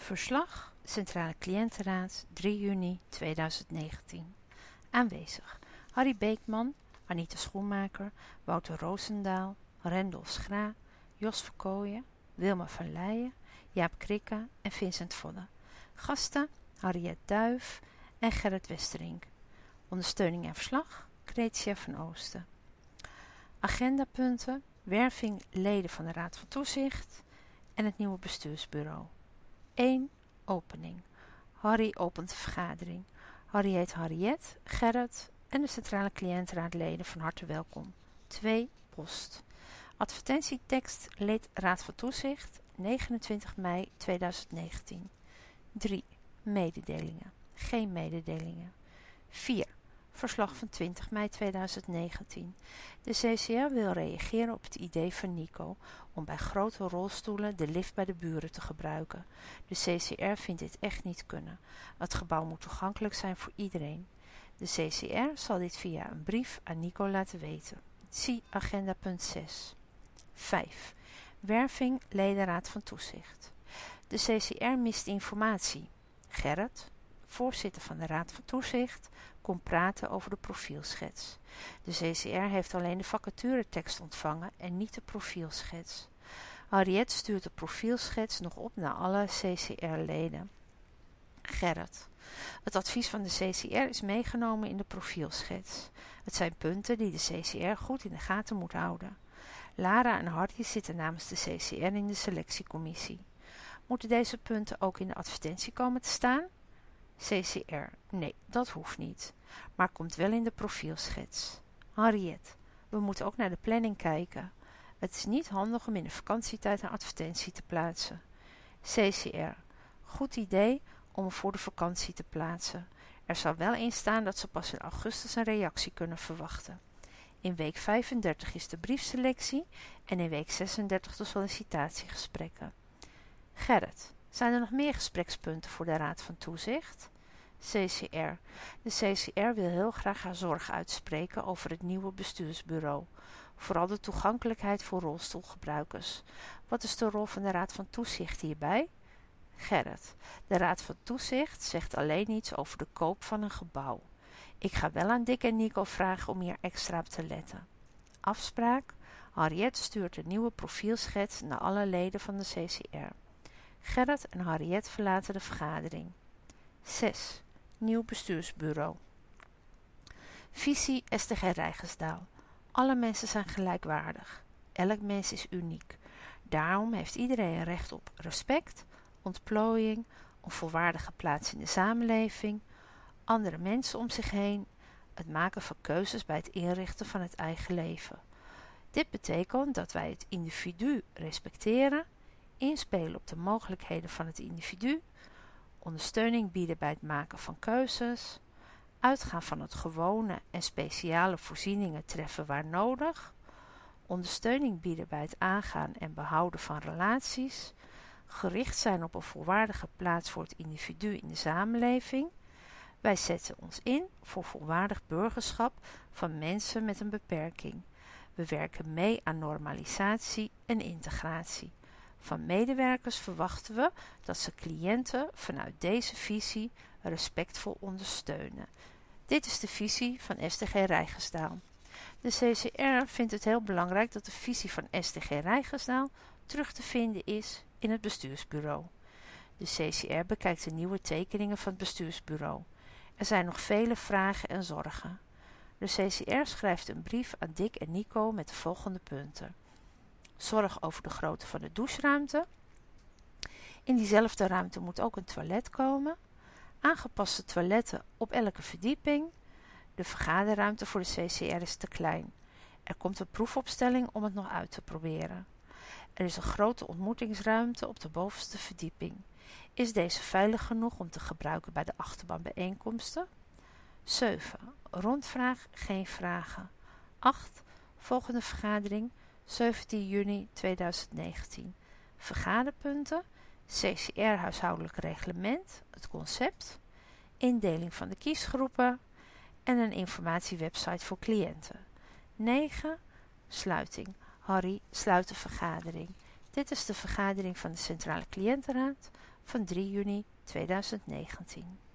Verslag Centrale Cliëntenraad 3 juni 2019. Aanwezig Harry Beekman, Anita Schoenmaker, Wouter Roosendaal, Rendel Schra, Jos Verkooyen, Wilma van Leijen, Jaap Krikke en Vincent Vodde. Gasten Harriet Duif en Gerrit Westerink. Ondersteuning en verslag Cretia van Oosten. Agendapunten: werving leden van de Raad van Toezicht en het nieuwe bestuursbureau. 1. Opening. Harry opent de vergadering. Harry heet Harriet, Gerrit en de Centrale Cliëntenraadleden van harte welkom. 2. Post. Advertentietekst lid Raad van Toezicht 29 mei 2019. 3. Mededelingen. Geen mededelingen. 4. Verslag van 20 mei 2019. De CCR wil reageren op het idee van Nico om bij grote rolstoelen de lift bij de buren te gebruiken. De CCR vindt dit echt niet kunnen. Het gebouw moet toegankelijk zijn voor iedereen. De CCR zal dit via een brief aan Nico laten weten. Zie agenda punt 6. 5. Werving ledenraad van toezicht. De CCR mist informatie. Gerrit, voorzitter van de Raad van Toezicht, komt praten over de profielschets. De CCR heeft alleen de vacaturetekst ontvangen en niet de profielschets. Harriet stuurt de profielschets nog op naar alle CCR-leden. Gerrit. Het advies van de CCR is meegenomen in de profielschets. Het zijn punten die de CCR goed in de gaten moet houden. Lara en Harry zitten namens de CCR in de selectiecommissie. Moeten deze punten ook in de advertentie komen te staan? CCR. Nee, dat hoeft niet. Maar komt wel in de profielschets. Harriet. We moeten ook naar de planning kijken. Het is niet handig om in de vakantietijd een advertentie te plaatsen. CCR. Goed idee om hem voor de vakantie te plaatsen. Er zal wel in staan dat ze pas in augustus een reactie kunnen verwachten. In week 35 is de briefselectie en in week 36 de sollicitatiegesprekken. Gerrit. Zijn er nog meer gesprekspunten voor de Raad van Toezicht? CCR. De CCR wil heel graag haar zorg uitspreken over het nieuwe bestuursbureau. Vooral de toegankelijkheid voor rolstoelgebruikers. Wat is de rol van de Raad van Toezicht hierbij? Gerrit. De Raad van Toezicht zegt alleen iets over de koop van een gebouw. Ik ga wel aan Dick en Nico vragen om hier extra op te letten. Afspraak. Harriet stuurt een nieuwe profielschets naar alle leden van de CCR. Gerrit en Harriet verlaten de vergadering. 6. Nieuw bestuursbureau. Visie STG Rijgersdaal. Alle mensen zijn gelijkwaardig. Elk mens is uniek. Daarom heeft iedereen recht op respect, ontplooiing, een volwaardige plaats in de samenleving, andere mensen om zich heen, het maken van keuzes bij het inrichten van het eigen leven. Dit betekent dat wij het individu respecteren, inspelen op de mogelijkheden van het individu, ondersteuning bieden bij het maken van keuzes, uitgaan van het gewone en speciale voorzieningen treffen waar nodig, ondersteuning bieden bij het aangaan en behouden van relaties, gericht zijn op een volwaardige plaats voor het individu in de samenleving. Wij zetten ons in voor volwaardig burgerschap van mensen met een beperking. We werken mee aan normalisatie en integratie. Van medewerkers verwachten we dat ze cliënten vanuit deze visie respectvol ondersteunen. Dit is de visie van STG Rijgersdaal. De CCR vindt het heel belangrijk dat de visie van STG Rijgersdaal terug te vinden is in het bestuursbureau. De CCR bekijkt de nieuwe tekeningen van het bestuursbureau. Er zijn nog vele vragen en zorgen. De CCR schrijft een brief aan Dick en Nico met de volgende punten. Zorg over de grootte van de doucheruimte. In diezelfde ruimte moet ook een toilet komen. Aangepaste toiletten op elke verdieping. De vergaderruimte voor de CCR is te klein. Er komt een proefopstelling om het nog uit te proberen. Er is een grote ontmoetingsruimte op de bovenste verdieping. Is deze veilig genoeg om te gebruiken bij de achterbaanbijeenkomsten? 7. Rondvraag, geen vragen. 8. Volgende vergadering, 17 juni 2019. Vergaderpunten, CCR huishoudelijk reglement, het concept, indeling van de kiesgroepen en een informatiewebsite voor cliënten. 9. Sluiting. Harry sluit de vergadering. Dit is de vergadering van de Centrale Cliëntenraad van 3 juni 2019.